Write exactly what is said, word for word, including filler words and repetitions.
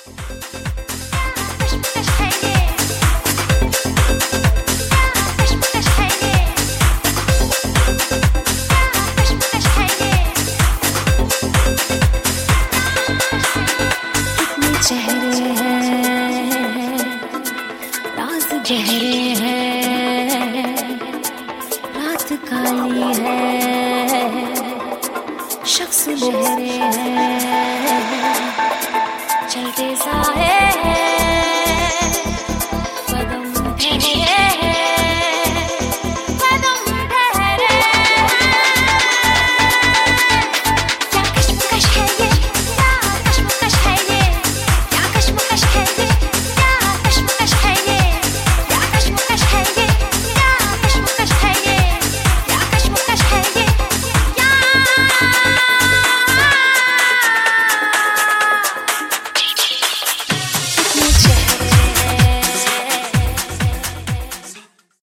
चेहरे हैं राज गहरे हैं, रात काली है शख्स लहरे हैं, चलते साए